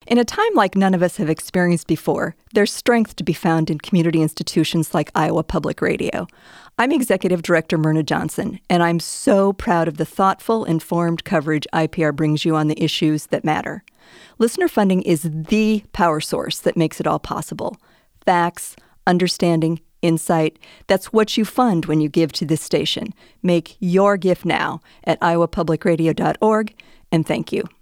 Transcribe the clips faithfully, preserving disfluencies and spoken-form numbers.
In a time like none of us have experienced before, there's strength to be found in community institutions like Iowa Public Radio. I'm Executive Director Myrna Johnson, and I'm so proud of the thoughtful, informed coverage I P R brings you on the issues that matter. Listener funding is the power source that makes it all possible. Facts, understanding, insight, that's what you fund when you give to this station. Make your gift now at iowa public radio dot org, and thank you.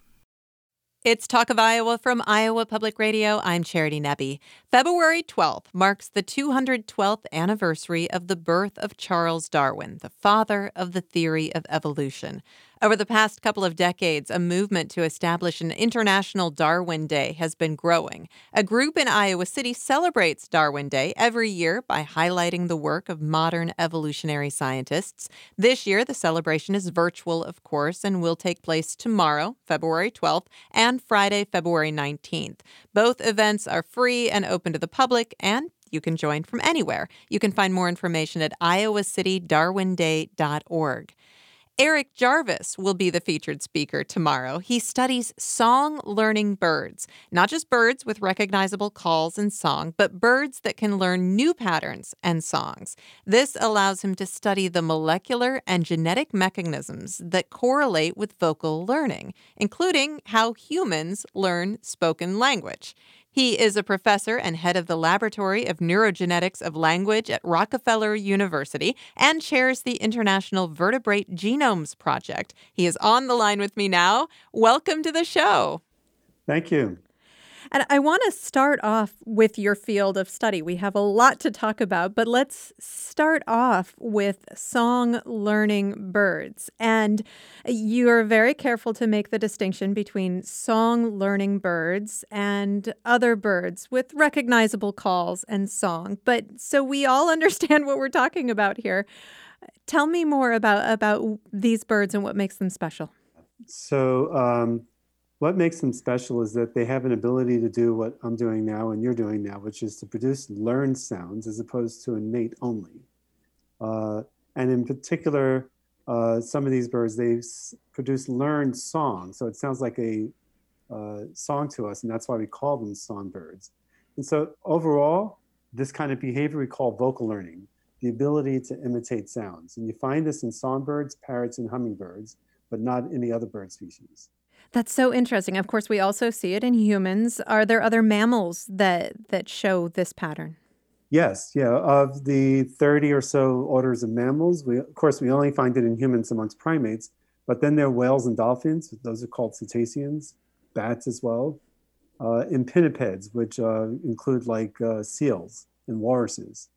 It's Talk of Iowa from Iowa Public Radio. I'm Charity Nebbe. February twelfth marks the two hundred twelfth anniversary of the birth of Charles Darwin, the father of the theory of evolution. Over the past couple of decades, a movement to establish an International Darwin Day has been growing. A group in Iowa City celebrates Darwin Day every year by highlighting the work of modern evolutionary scientists. This year, the celebration is virtual, of course, and will take place tomorrow, February twelfth, and Friday, February nineteenth. Both events are free and open to the public, and you can join from anywhere. You can find more information at iowa city darwin day dot org. Eric Jarvis will be the featured speaker tomorrow. He studies song-learning birds, not just birds with recognizable calls and song, but birds that can learn new patterns and songs. This allows him to study the molecular and genetic mechanisms that correlate with vocal learning, including how humans learn spoken language. He is a professor and head of the Laboratory of Neurogenetics of Language at Rockefeller University and chairs the International Vertebrate Genomes Project. He is on the line with me now. Welcome to the show. Thank you. And I want to start off with your field of study. We have a lot to talk about, but let's start off with song-learning birds. And you're very careful to make the distinction between song-learning birds and other birds with recognizable calls and song. But so we all understand what we're talking about here. Tell me more about, about these birds and what makes them special. So, um, what makes them special is that they have an ability to do what I'm doing now and you're doing now, which is to produce learned sounds as opposed to innate only. Uh, and in particular, uh, some of these birds, they s- produce learned songs. So it sounds like a uh, song to us, and that's why we call them songbirds. And so overall, this kind of behavior we call vocal learning, the ability to imitate sounds. And you find this in songbirds, parrots, and hummingbirds, but not any other bird species. That's so interesting. Of course, we also see it in humans. Are there other mammals that that show this pattern? Yes, yeah. Of the thirty or so orders of mammals, we of course we only find it in humans amongst primates, but then there are whales and dolphins. Those are called cetaceans, bats as well, uh, and pinnipeds, which uh, include like uh, seals and walruses.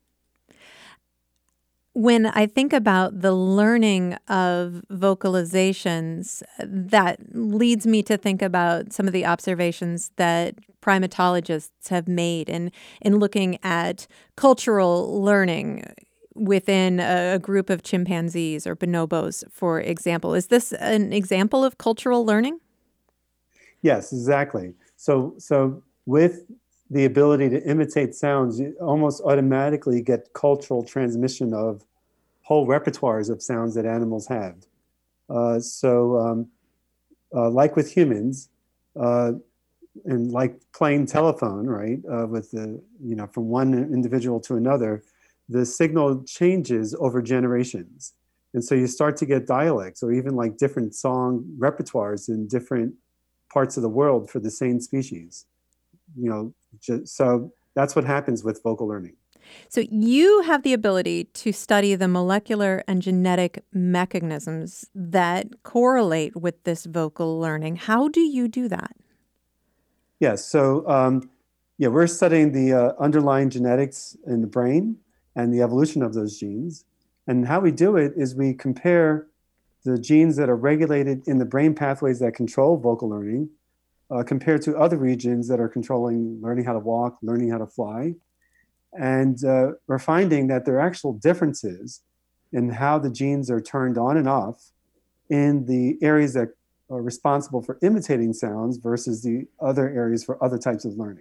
When I think about the learning of vocalizations, that leads me to think about some of the observations that primatologists have made in, in looking at cultural learning within a, a group of chimpanzees or bonobos, for example. Is this an example of cultural learning? Yes, exactly. So, so with the ability to imitate sounds, you almost automatically get cultural transmission of whole repertoires of sounds that animals have. Uh, so um, uh, like with humans, uh, and like playing telephone, right, uh, with the, you know, from one individual to another, the signal changes over generations. And so you start to get dialects or even like different song repertoires in different parts of the world for the same species. You know, just, so that's what happens with vocal learning. So you have the ability to study the molecular and genetic mechanisms that correlate with this vocal learning. How do you do that? Yes, so um, yeah, we're studying the uh, underlying genetics in the brain and the evolution of those genes. And how we do it is we compare the genes that are regulated in the brain pathways that control vocal learning uh, compared to other regions that are controlling learning how to walk, learning how to fly. And uh, we're finding that there are actual differences in how the genes are turned on and off in the areas that are responsible for imitating sounds versus the other areas for other types of learning.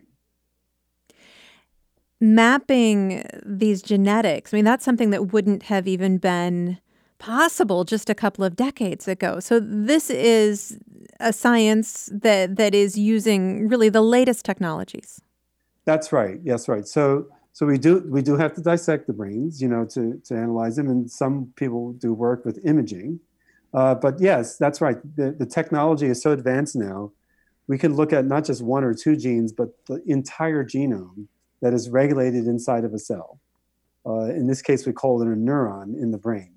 Mapping these genetics, I mean, that's something that wouldn't have even been possible just a couple of decades ago. So this is a science that that is using really the latest technologies. That's right. Yes, right. So so we do we do have to dissect the brains, you know, to to analyze them, and some people do work with imaging. Uh, but yes, that's right. The, the technology is so advanced now, we can look at not just one or two genes, but the entire genome that is regulated inside of a cell. Uh, in this case, we call it a neuron in the brain.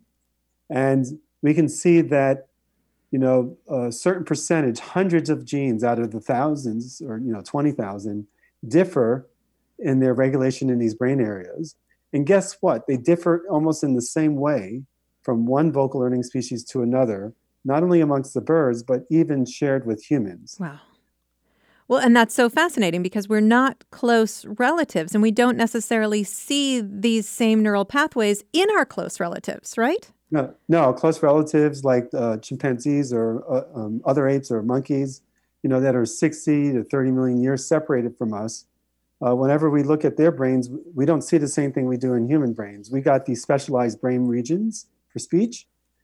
And we can see that, you know, a certain percentage, hundreds of genes out of the thousands, or, you know, twenty thousand, differ in their regulation in these brain areas. And guess what? They differ almost in the same way from one vocal learning species to another, not only amongst the birds, but even shared with humans. Wow. Well, and that's so fascinating because we're not close relatives and we don't necessarily see these same neural pathways in our close relatives, right? No, no, close relatives like uh, chimpanzees or uh, um, other apes or monkeys, you know, that are sixty to thirty million years separated from us. Uh, whenever we look at their brains, we don't see the same thing we do in human brains. We got these specialized brain regions for speech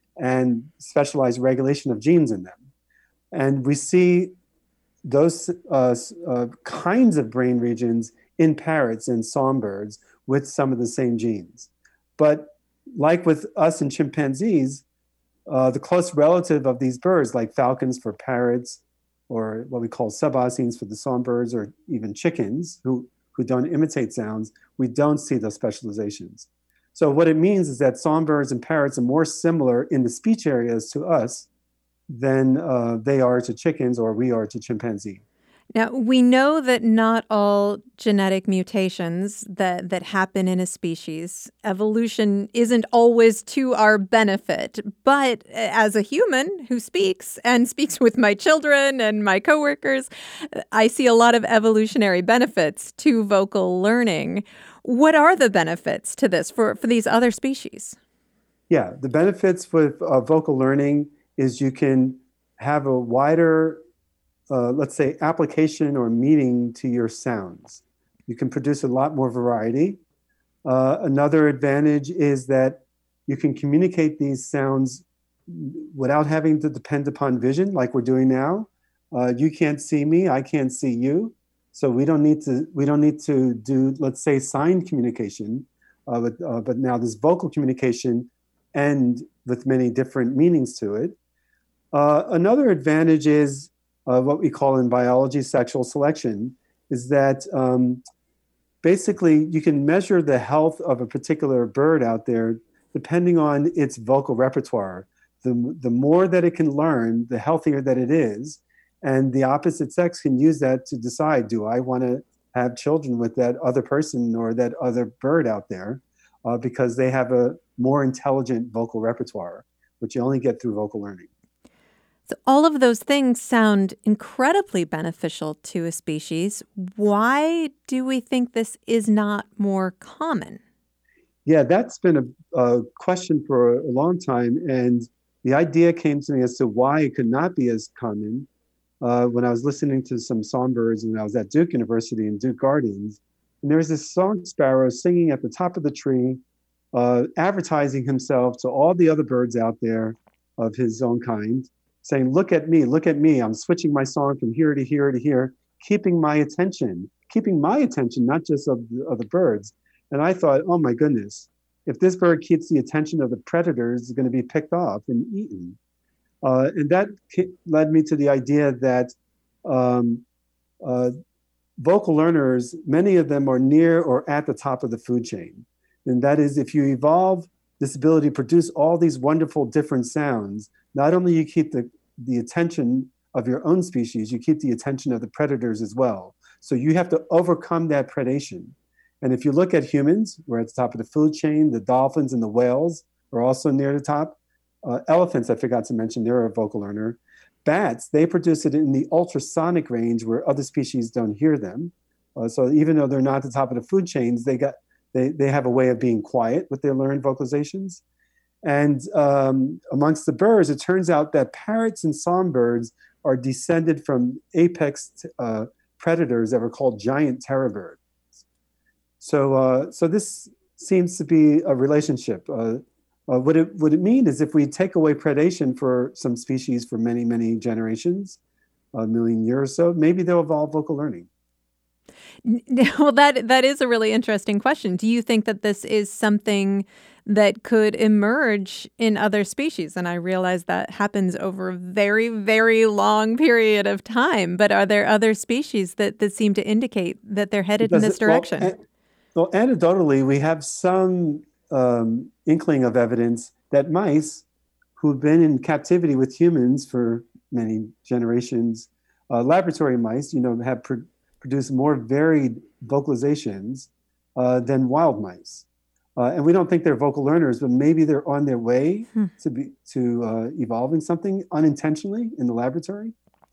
and specialized regulation of genes in them. And we see those uh, uh, kinds of brain regions in parrots and songbirds with some of the same genes. But like with us and chimpanzees, uh, the close relative of these birds, like falcons for parrots, or what we call subausines for the songbirds, or even chickens who, who don't imitate sounds, we don't see those specializations. So what it means is that songbirds and parrots are more similar in the speech areas to us than uh, they are to chickens or we are to chimpanzee. Now, we know that not all genetic mutations that, that happen in a species, evolution isn't always to our benefit. But as a human who speaks and speaks with my children and my coworkers, I see a lot of evolutionary benefits to vocal learning. What are the benefits to this for, for these other species? Yeah, the benefits with uh, vocal learning is you can have a wider Uh, let's say, application or meaning to your sounds. You can produce a lot more variety. Uh, another advantage is that you can communicate these sounds without having to depend upon vision like we're doing now. Uh, you can't see me, I can't see you. So we don't need to, we don't need to do, let's say, signed communication, uh, but, uh, but now this vocal communication and with many different meanings to it. Uh, another advantage is Uh, what we call in biology sexual selection, is that um, basically you can measure the health of a particular bird out there depending on its vocal repertoire. The, the more that it can learn, the healthier that it is. And the opposite sex can use that to decide, do I want to have children with that other person or that other bird out there uh, because they have a more intelligent vocal repertoire, which you only get through vocal learning. So all of those things sound incredibly beneficial to a species. Why do we think this is not more common? Yeah, that's been a, a question for a long time. And the idea came to me as to why it could not be as common uh, when I was listening to some songbirds when I was at Duke University in Duke Gardens. And there was this song sparrow singing at the top of the tree, uh, advertising himself to all the other birds out there of his own kind, saying, look at me, look at me. I'm switching my song from here to here to here, keeping my attention, keeping my attention, not just of the, of the birds. And I thought, oh my goodness, if this bird keeps the attention of the predators, it's going to be picked off and eaten. Uh, and that led me to the idea that um, uh, vocal learners, many of them are near or at the top of the food chain. And that is, if you evolve this ability to produce all these wonderful different sounds, not only you keep the, the attention of your own species, you keep the attention of the predators as well. So you have to overcome that predation. And if you look at humans, we're at the top of the food chain. The dolphins and the whales are also near the top. Uh, elephants, I forgot to mention, they're a vocal learner. Bats, they produce it in the ultrasonic range where other species don't hear them. Uh, so even though they're not at the top of the food chains, they got they, they have a way of being quiet with their learned vocalizations. And um, amongst the birds, it turns out that parrots and songbirds are descended from apex uh, predators that were called giant terror birds. So, uh, so this seems to be a relationship. Uh, Uh, what it would it mean is if we take away predation for some species for many, many generations, a million years or so, maybe they'll evolve vocal learning. Well, that that is a really interesting question. Do you think that this is something that could emerge in other species? And I realize that happens over a very, very long period of time. But are there other species that, that seem to indicate that they're headed Because in this it- well, direction? an- Well, anecdotally, we have some um, inkling of evidence that mice who've been in captivity with humans for many generations, uh, laboratory mice, you know, have pr- produced more varied vocalizations uh, than wild mice. Uh, and we don't think they're vocal learners, but maybe they're on their way Hmm. to be to uh, evolving something unintentionally in the laboratory.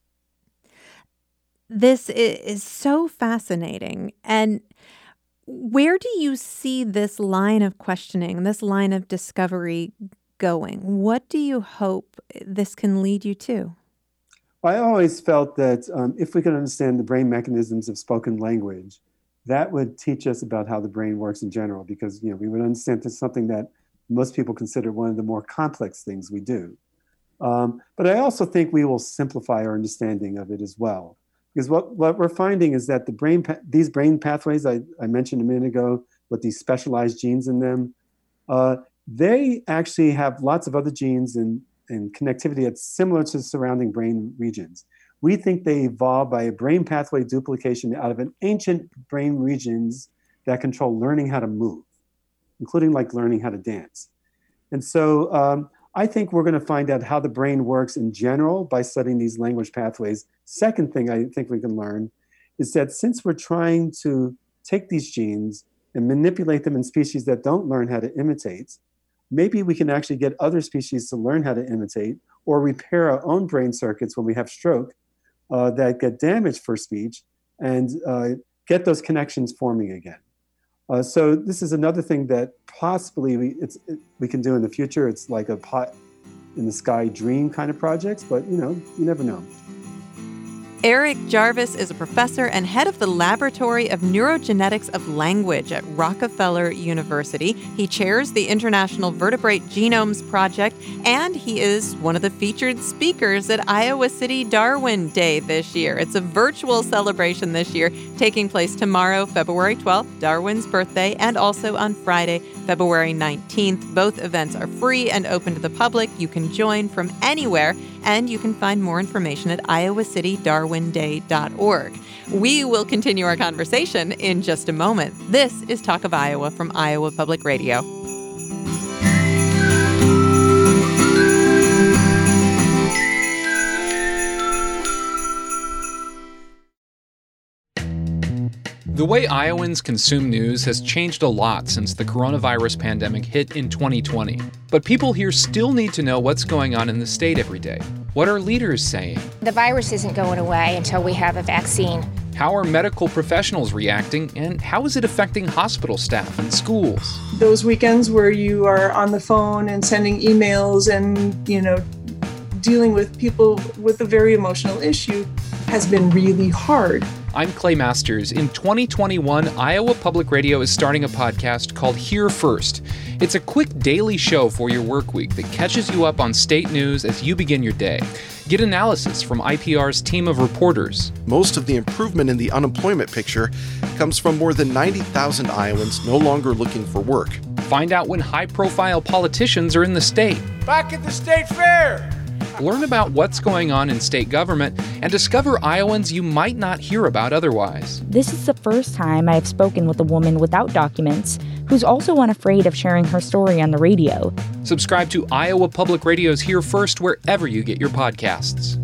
This i- is so fascinating. And where do you see this line of questioning, this line of discovery going? What do you hope this can lead you to? I always felt that um, if we could understand the brain mechanisms of spoken language, that would teach us about how the brain works in general, because you know we would understand this something that most people consider one of the more complex things we do. Um, but I also think we will simplify our understanding of it as well, because what, what we're finding is that the brain pa- these brain pathways I, I mentioned a minute ago, with these specialized genes in them, uh, they actually have lots of other genes and, and connectivity that's similar to surrounding brain regions. We think they evolved by a brain pathway duplication out of an ancient brain regions that control learning how to move, including like learning how to dance. And so um, I think we're going to find out how the brain works in general by studying these language pathways. Second thing I think we can learn is that since we're trying to take these genes and manipulate them in species that don't learn how to imitate, maybe we can actually get other species to learn how to imitate or repair our own brain circuits when we have stroke uh, that get damaged for speech and uh, get those connections forming again. Uh, so this is another thing that possibly we, it's, it, we can do in the future. It's like a pot in the sky dream kind of projects, but you know, you never know. Eric Jarvis is a professor and head of the Laboratory of Neurogenetics of Language at Rockefeller University. He chairs the International Vertebrate Genomes Project, and he is one of the featured speakers at Iowa City Darwin Day this year. It's a virtual celebration this year, taking place tomorrow, February twelfth, Darwin's birthday, and also on Friday, February nineteenth. Both events are free and open to the public. You can join from anywhere, and you can find more information at iowa city darwin day dot org. We will continue our conversation in just a moment. This is Talk of Iowa from Iowa Public Radio. The way Iowans consume news has changed a lot since the coronavirus pandemic hit in twenty twenty. But people here still need to know what's going on in the state every day. What are leaders saying? The virus isn't going away until we have a vaccine. How are medical professionals reacting, and how is it affecting hospital staff and schools? Those weekends where you are on the phone and sending emails and, you know, dealing with people with a very emotional issue has been really hard. I'm Clay Masters. In twenty twenty-one, Iowa Public Radio is starting a podcast called Here First. It's a quick daily show for your work week that catches you up on state news as you begin your day. Get analysis from I P R's team of reporters. Most of the improvement in the unemployment picture comes from more than ninety thousand Iowans no longer looking for work. Find out when high-profile politicians are in the state. Back at the state fair! Learn about what's going on in state government and discover Iowans you might not hear about otherwise. This is the first time I have spoken with a woman without documents who's also unafraid of sharing her story on the radio. Subscribe to Iowa Public Radio's Here First wherever you get your podcasts.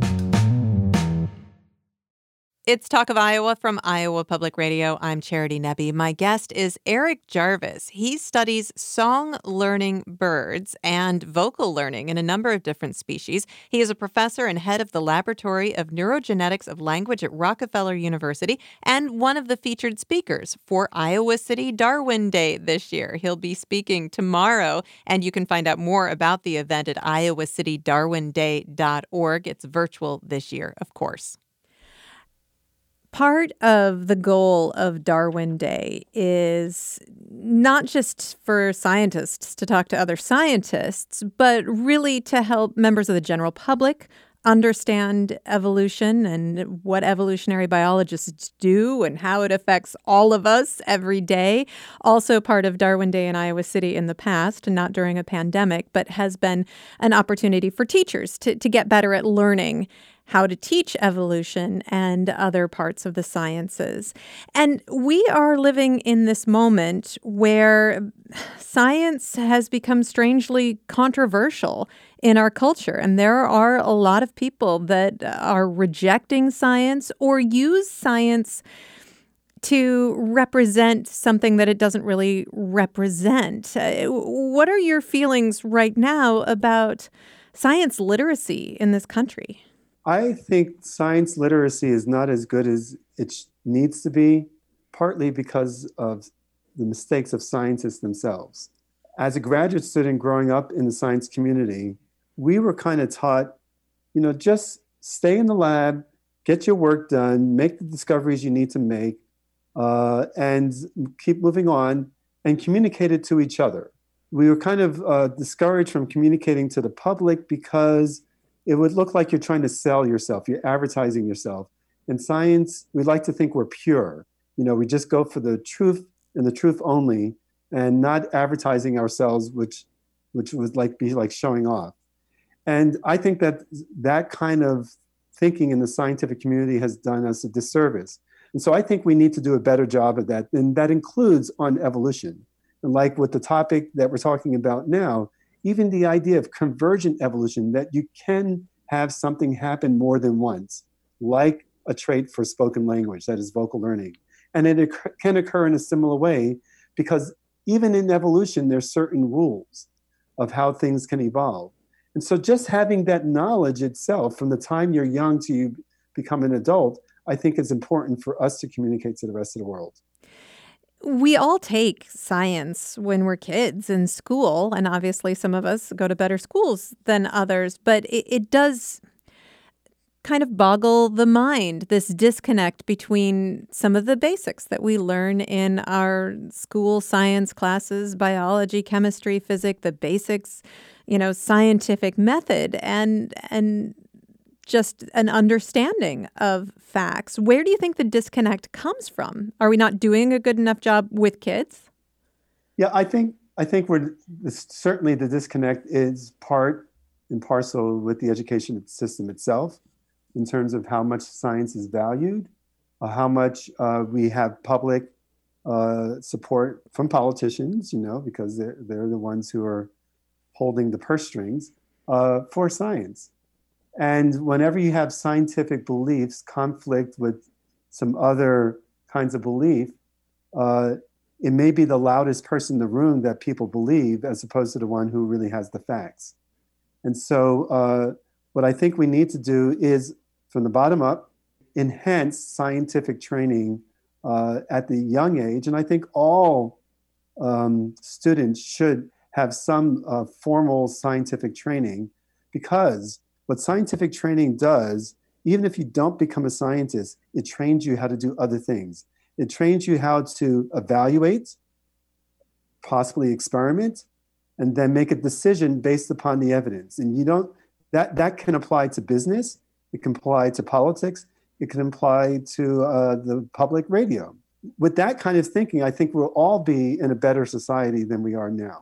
It's Talk of Iowa from Iowa Public Radio. I'm Charity Nebbe. My guest is Eric Jarvis. He studies song-learning birds and vocal learning in a number of different species. He is a professor and head of the Laboratory of Neurogenetics of Language at Rockefeller University and one of the featured speakers for Iowa City Darwin Day this year. He'll be speaking tomorrow, and you can find out more about the event at iowa city darwin day dot org. It's virtual this year, of course. Part of the goal of Darwin Day is not just for scientists to talk to other scientists, but really to help members of the general public understand evolution and what evolutionary biologists do and how it affects all of us every day. Also part of Darwin Day in Iowa City in the past, not during a pandemic, but has been an opportunity for teachers to, to get better at learning how to teach evolution and other parts of the sciences. And we are living in this moment where science has become strangely controversial in our culture. And there are a lot of people that are rejecting science or use science to represent something that it doesn't really represent. Uh, what are your feelings right now about science literacy in this country? I think science literacy is not as good as it needs to be, partly because of the mistakes of scientists themselves. As a graduate student growing up in the science community, we were kind of taught, you know, just stay in the lab, get your work done, make the discoveries you need to make, uh, and keep moving on and communicate it to each other. We were kind of uh, discouraged from communicating to the public because it would look like you're trying to sell yourself. You're advertising yourself. In science, we like to think we're pure. You know, we just go for the truth and the truth only, and not advertising ourselves, which, which would like be like showing off. And I think that that kind of thinking in the scientific community has done us a disservice. And so I think we need to do a better job of that. And that includes on evolution. And like with the topic that we're talking about now, even the idea of convergent evolution, that you can have something happen more than once, like a trait for spoken language, that is vocal learning. And it occur- can occur in a similar way, because even in evolution, there's certain rules of how things can evolve. And so just having that knowledge itself from the time you're young to you become an adult, I think is important for us to communicate to the rest of the world. We all take science when we're kids in school, and obviously some of us go to better schools than others, but it, it does kind of boggle the mind, this disconnect between some of the basics that we learn in our school science classes, biology, chemistry, physics, the basics, you know, scientific method, and and just an understanding of facts. Where do you think the disconnect comes from? Are we not doing a good enough job with kids? Yeah, I think I think we're certainly the disconnect is part and parcel with the education system itself, in terms of how much science is valued, uh, how much uh, we have public uh, support from politicians, you know, because they're they're the ones who are holding the purse strings uh, for science. And whenever you have scientific beliefs conflict with some other kinds of belief, uh, it may be the loudest person in the room that people believe, as opposed to the one who really has the facts. And so uh, what I think we need to do is, from the bottom up, enhance scientific training uh, at the young age. And I think all um, students should have some uh, formal scientific training, because what scientific training does, even if you don't become a scientist, it trains you how to do other things. It trains you how to evaluate, possibly experiment, and then make a decision based upon the evidence. And you don't, that, that can apply to business, it can apply to politics, it can apply to uh, the public radio. With that kind of thinking, I think we'll all be in a better society than we are now.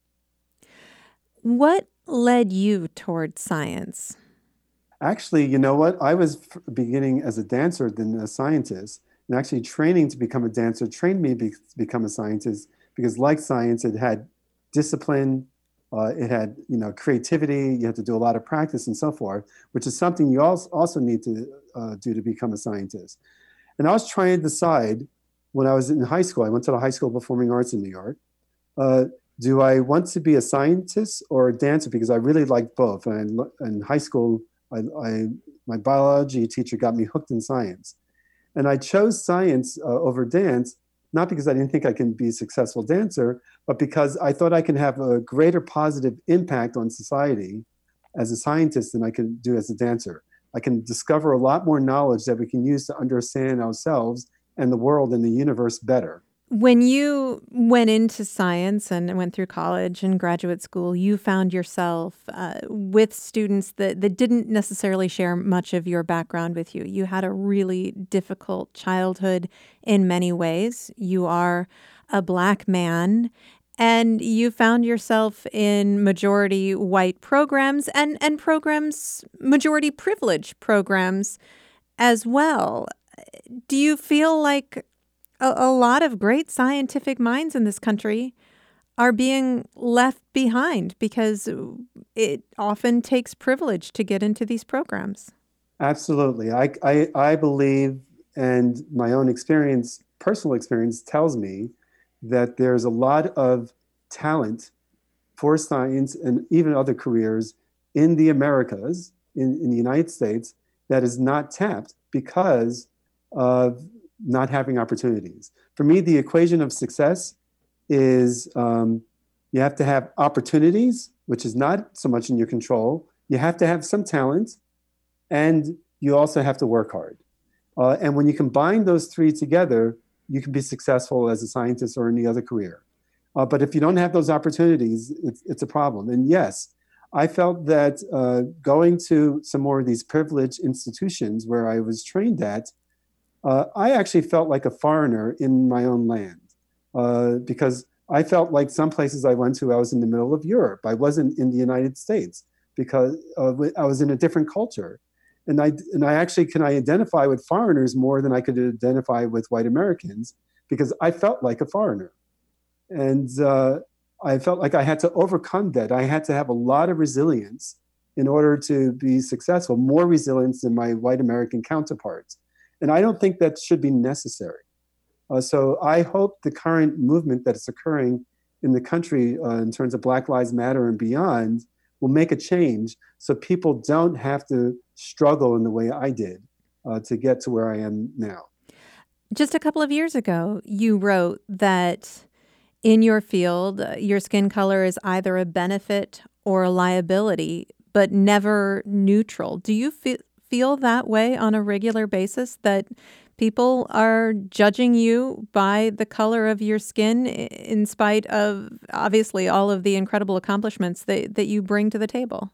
What led you towards science? Actually, you know what? I was beginning as a dancer than a scientist, and actually training to become a dancer trained me be- to become a scientist, because like science, it had discipline, uh, it had, you know, creativity, you had to do a lot of practice and so forth, which is something you also also need to uh, do to become a scientist. And I was trying to decide when I was in high school, I went to the High School of Performing Arts in New York, uh, do I want to be a scientist or a dancer? Because I really liked both. And in high school, I, I, my biology teacher got me hooked in science. And I chose science uh, over dance, not because I didn't think I can be a successful dancer, but because I thought I can have a greater positive impact on society as a scientist than I could do as a dancer. I can discover a lot more knowledge that we can use to understand ourselves and the world and the universe better. When you went into science and went through college and graduate school, you found yourself uh, with students that, that didn't necessarily share much of your background with you. You had a really difficult childhood in many ways. You are a Black man, and you found yourself in majority white programs and, and programs, majority privilege programs as well. Do you feel like a, a lot of great scientific minds in this country are being left behind because it often takes privilege to get into these programs? Absolutely. I, I, I believe, and my own experience, personal experience tells me that there's a lot of talent for science and even other careers in the Americas, in, in the United States, that is not tapped because of not having opportunities. For me, the equation of success is um, you have to have opportunities, which is not so much in your control. You have to have some talent, and you also have to work hard. Uh, and when you combine those three together, you can be successful as a scientist or any other career. Uh, but if you don't have those opportunities, it's, it's a problem. And yes, I felt that uh, going to some more of these privileged institutions where I was trained at, uh, I actually felt like a foreigner in my own land uh, because I felt like some places I went to, I was in the middle of Europe. I wasn't in the United States because uh, I was in a different culture. And I, and I actually can I identify with foreigners more than I could identify with white Americans because I felt like a foreigner. And uh, I felt like I had to overcome that. I had to have a lot of resilience in order to be successful, more resilience than my white American counterparts. And I don't think that should be necessary. Uh, so I hope the current movement that is occurring in the country uh, in terms of Black Lives Matter and beyond will make a change so people don't have to struggle in the way I did uh, to get to where I am now. Just a couple of years ago, you wrote that in your field, uh, your skin color is either a benefit or a liability, but never neutral. Do you fe- feel that way on a regular basis, that people are judging you by the color of your skin in spite of, obviously, all of the incredible accomplishments that, that you bring to the table?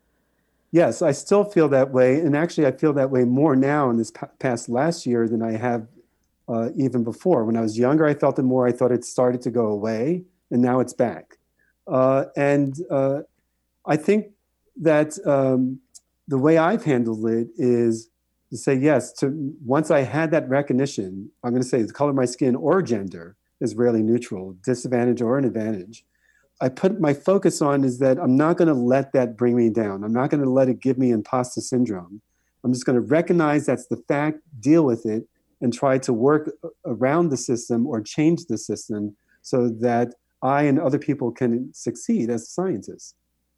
Yes, I still feel that way. And actually, I feel that way more now in this pa- past last year than I have uh, even before. When I was younger, I felt it more. I thought it started to go away, and now it's back. Uh, and uh, I think that um, the way I've handled it is to say yes. To once I had that recognition, I'm going to say the color of my skin or gender is rarely neutral, disadvantage or an advantage. I put my focus on is that I'm not going to let that bring me down. I'm not going to let it give me imposter syndrome. I'm just going to recognize that's the fact, deal with it, and try to work around the system or change the system so that I and other people can succeed as scientists.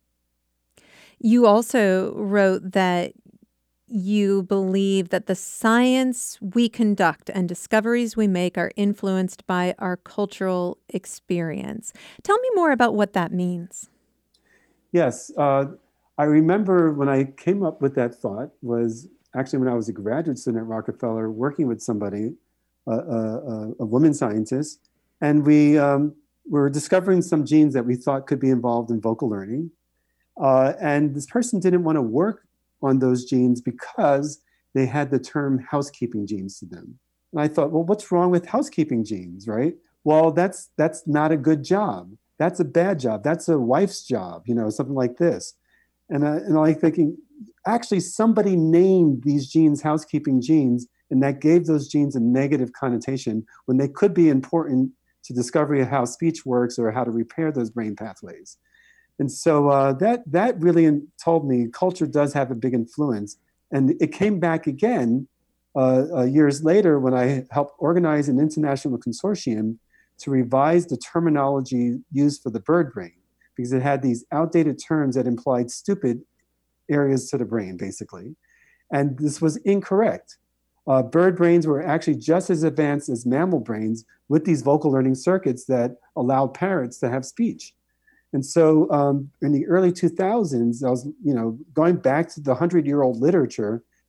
You also wrote that you believe that the science we conduct and discoveries we make are influenced by our cultural experience. Tell me more about what that means. Yes. Uh, I remember when I came up with that thought was actually when I was a graduate student at Rockefeller working with somebody, uh, uh, a woman scientist, and we um, were discovering some genes that we thought could be involved in vocal learning. Uh, and this person didn't want to work on those genes because they had the term housekeeping genes to them. And I thought, well, what's wrong with housekeeping genes, right? Well, that's that's not a good job. That's a bad job. That's a wife's job, you know, something like this. And, I, and I'm like thinking, actually, somebody named these genes housekeeping genes, and that gave those genes a negative connotation when they could be important to discovery of how speech works or how to repair those brain pathways. And so uh, that that really told me culture does have a big influence. And it came back again uh, uh, years later when I helped organize an international consortium to revise the terminology used for the bird brain, because it had these outdated terms that implied stupid areas to the brain, basically. And this was incorrect. Uh, bird brains were actually just as advanced as mammal brains with these vocal learning circuits that allowed parrots to have speech. And so um, in the early two thousands, I was, you know, going back to the hundred-year-old literature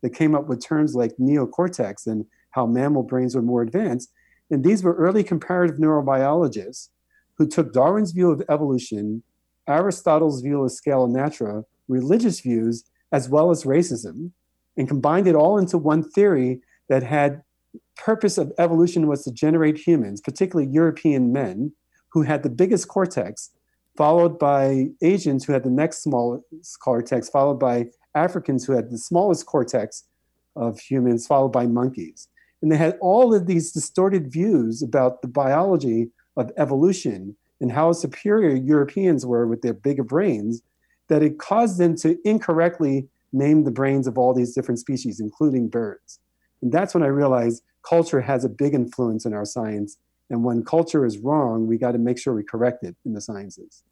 that came up with terms like neocortex and how mammal brains were more advanced. And these were early comparative neurobiologists who took Darwin's view of evolution, Aristotle's view of scala natura, religious views, as well as racism, and combined it all into one theory that had purpose of evolution was to generate humans, particularly European men, who had the biggest cortex, followed by Asians who had the next smallest cortex, followed by Africans who had the smallest cortex of humans, followed by monkeys. And they had all of these distorted views about the biology of evolution and how superior Europeans were with their bigger brains, that it caused them to incorrectly name the brains of all these different species, including birds. And that's when I realized culture has a big influence in our science. And when culture is wrong, we got to make sure we correct it in the sciences.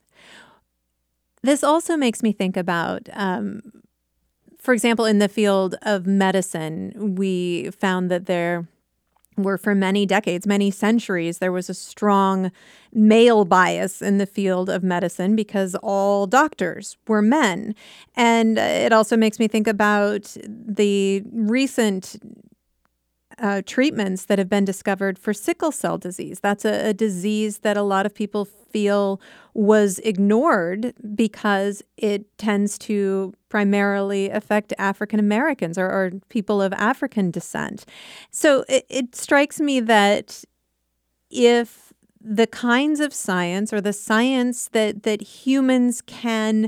This also makes me think about, um, for example, in the field of medicine, we found that there were for many decades, many centuries, there was a strong male bias in the field of medicine because all doctors were men. And it also makes me think about the recent uh, treatments that have been discovered for sickle cell disease. That's a, a disease that a lot of people feel was ignored because it tends to primarily affect African Americans or, or people of African descent. So it, it strikes me that if the kinds of science or the science that, that humans can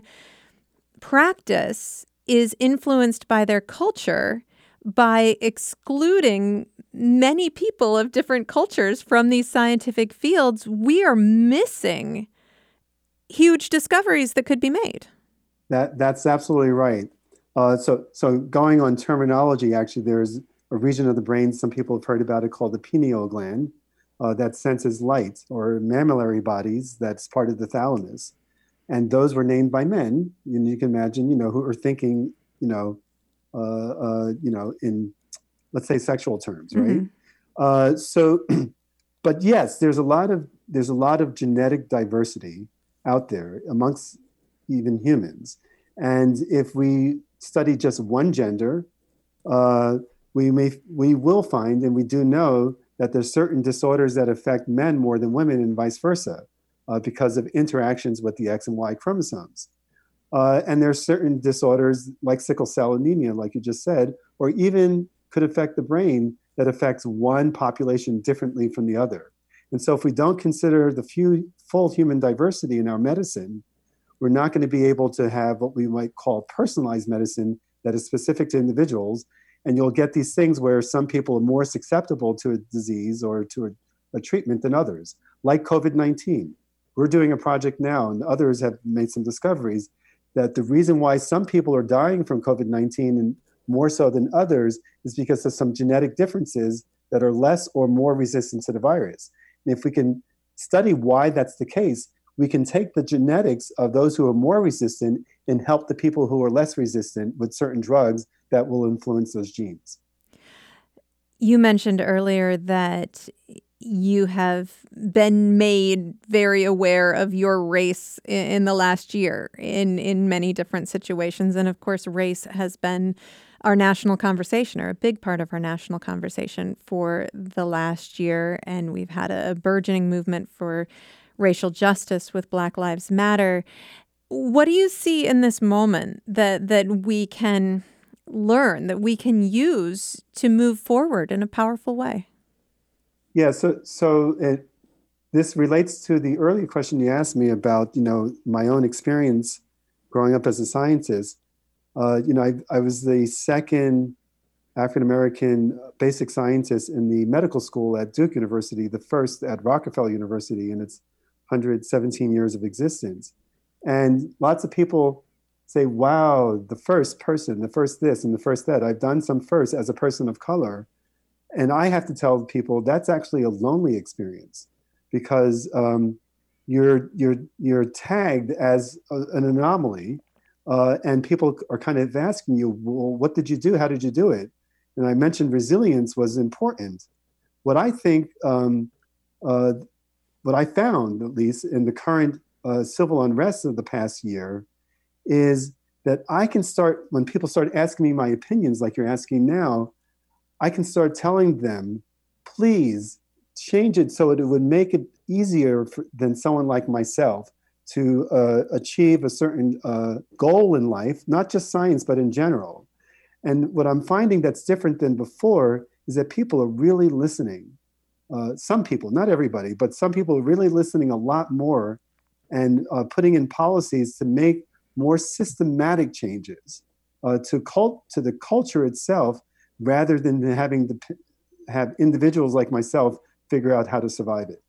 practice is influenced by their culture, by excluding many people of different cultures from these scientific fields, we are missing huge discoveries that could be made. That that's absolutely right. Uh, so so going on terminology, actually, there's a region of the brain, some people have heard about it, called the pineal gland, uh, that senses light, or mammillary bodies, that's part of the thalamus. And those were named by men, and you can imagine, you know, who are thinking, you know, uh, uh, you know, in, let's say, sexual terms, right? Mm-hmm. Uh, so, but yes, there's a lot of there's a lot of genetic diversity out there amongst even humans. And if we study just one gender, uh, we may we will find, and we do know, that there's certain disorders that affect men more than women and vice versa, uh, because of interactions with the X and Y chromosomes. Uh, and there's certain disorders like sickle cell anemia, like you just said, or even could affect the brain that affects one population differently from the other. And so if we don't consider the few, full human diversity in our medicine, we're not going to be able to have what we might call personalized medicine that is specific to individuals. And you'll get these things where some people are more susceptible to a disease or to a, a treatment than others, like COVID nineteen. We're doing a project now, and others have made some discoveries that the reason why some people are dying from COVID nineteen and more so than others is because of some genetic differences that are less or more resistant to the virus. And if we can study why that's the case, we can take the genetics of those who are more resistant and help the people who are less resistant with certain drugs that will influence those genes. You mentioned earlier that you have been made very aware of your race in the last year in, in many different situations. And of course, race has been our national conversation, or a big part of our national conversation for the last year. And we've had a burgeoning movement for racial justice with Black Lives Matter. What do you see in this moment that that we can learn, that we can use to move forward in a powerful way? Yeah, so so it, this relates to the earlier question you asked me about, you know, my own experience growing up as a scientist. Uh, you know, I, I was the second African-American basic scientist in the medical school at Duke University, the first at Rockefeller University in its one hundred seventeen years of existence. And lots of people say, wow, the first person, the first this and the first that. I've done some first as a person of color. And I have to tell people that's actually a lonely experience, because um, you're you're you're tagged as a, an anomaly, uh, and people are kind of asking you, well, what did you do? How did you do it? And I mentioned resilience was important. What I think, um, uh, what I found, at least in the current uh, civil unrest of the past year, is that I can start, when people start asking me my opinions like you're asking now, I can start telling them, please change it so it would make it easier for, than someone like myself to uh, achieve a certain uh, goal in life, not just science, but in general. And what I'm finding that's different than before is that people are really listening. Uh, some people, not everybody, but some people are really listening a lot more and uh, putting in policies to make more systematic changes uh, to cult to the culture itself, rather than having to p- have individuals like myself figure out how to survive it.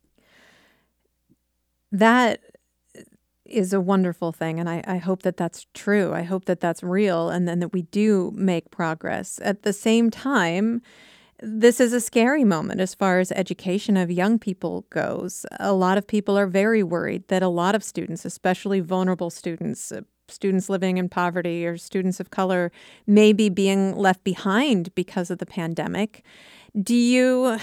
That is a wonderful thing, and I, I hope that that's true. I hope that that's real, and then that we do make progress. At the same time, this is a scary moment as far as education of young people goes. A lot of people are very worried that a lot of students, especially vulnerable students, uh, students living in poverty or students of color, may be being left behind because of the pandemic. Do you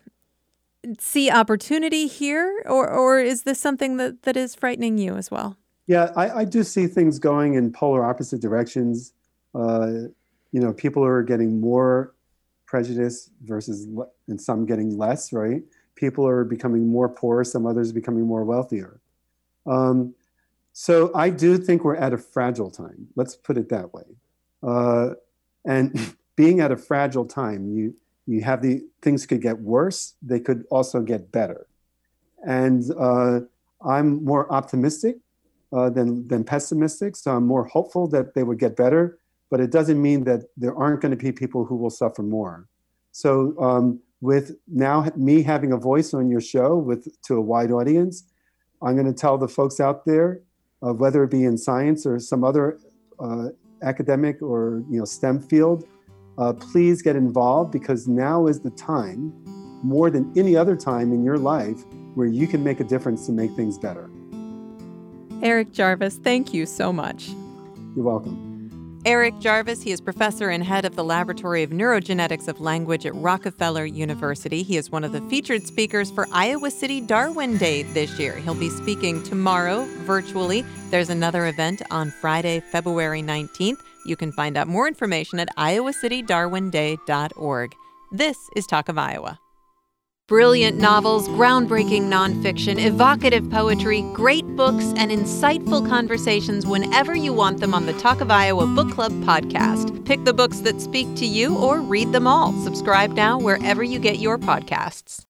see opportunity here, or or is this something that, that is frightening you as well? Yeah, I, I do see things going in polar opposite directions. Uh, you know, people are getting more prejudice versus, le- and some getting less, right? People are becoming more poor, some others becoming more wealthier. Um, so I do think we're at a fragile time. Let's put it that way. Uh, and being at a fragile time, you you have the things could get worse. They could also get better. And uh, I'm more optimistic uh, than than pessimistic. So I'm more hopeful that they would get better. But it doesn't mean that there aren't going to be people who will suffer more. So um, with now me having a voice on your show with to a wide audience, I'm going to tell the folks out there, uh, whether it be in science or some other uh, academic or you know STEM field, uh, please get involved, because now is the time, more than any other time in your life, where you can make a difference to make things better. Eric Jarvis, thank you so much. You're welcome. Eric Jarvis, he is professor and head of the Laboratory of Neurogenetics of Language at Rockefeller University. He is one of the featured speakers for Iowa City Darwin Day this year. He'll be speaking tomorrow virtually. There's another event on Friday, February nineteenth. You can find out more information at iowa city darwin day dot org. This is Talk of Iowa. Brilliant novels, groundbreaking nonfiction, evocative poetry, great books, and insightful conversations whenever you want them on the Talk of Iowa Book Club podcast. Pick the books that speak to you or read them all. Subscribe now wherever you get your podcasts.